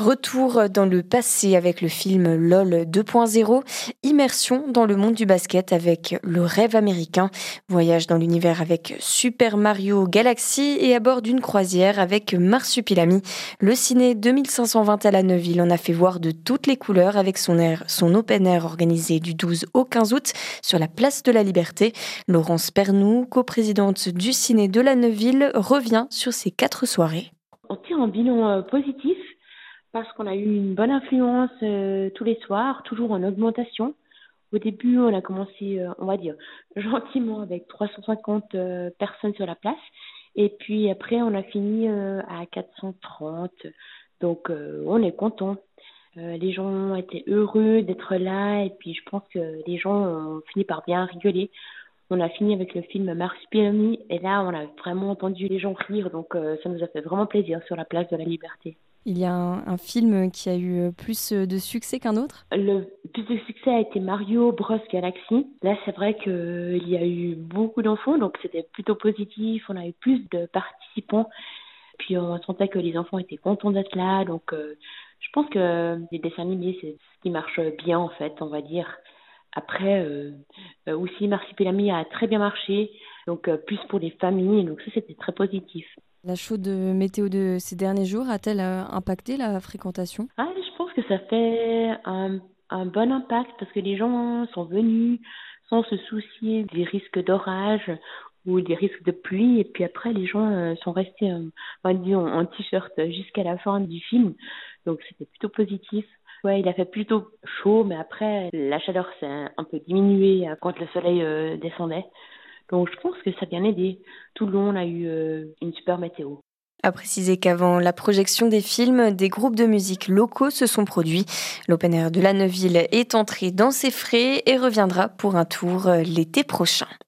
Retour dans le passé avec le film LOL 2.0, immersion dans le monde du basket avec Le Rêve américain, voyage dans l'univers avec Super Mario Galaxy et à bord d'une croisière avec Marsupilami. Le ciné 2520 à la Neuville en a fait voir de toutes les couleurs avec son open air organisé du 12 au 15 août sur la place de la Liberté. Laurence Pernou, coprésidente du ciné de la Neuville, revient sur ces 4 soirées. On tire un bilan positif parce qu'on a eu une bonne influence tous les soirs, toujours en augmentation. Au début, on a commencé, on va dire, gentiment avec 350 personnes sur la place. Et puis après, on a fini à 430. Donc, on est content. Les gens étaient heureux d'être là. Et puis, je pense que les gens ont fini par bien rigoler. On a fini avec le film Marsupilami. Et là, on a vraiment entendu les gens rire. Donc, ça nous a fait vraiment plaisir sur la place de la Liberté. Il y a un film qui a eu plus de succès qu'un autre ? Le plus de succès a été Mario Bros Galaxy. Là, c'est vrai qu'il y a eu beaucoup d'enfants, donc c'était plutôt positif. On a eu plus de participants. Puis on sentait que les enfants étaient contents d'être là. Donc, je pense que les dessins animés, c'est ce qui marche bien, en fait, on va dire. Après, aussi, Marsupilami a très bien marché. Donc, plus pour les familles. Donc, ça, c'était très positif. La chaude météo de ces derniers jours a-t-elle impacté la fréquentation ? Je pense que ça fait un bon impact parce que les gens sont venus sans se soucier des risques d'orage ou des risques de pluie. Et puis après, les gens sont restés en t-shirt jusqu'à la fin du film. Donc, c'était plutôt positif. Ouais, il a fait plutôt chaud, mais après, la chaleur s'est un peu diminuée quand le soleil descendait. Donc, je pense que ça a bien aidé. Tout le long, on a eu une super météo. A préciser qu'avant la projection des films, des groupes de musique locaux se sont produits. L'Open Air de la Neuville est entré dans ses frais et reviendra pour un tour l'été prochain.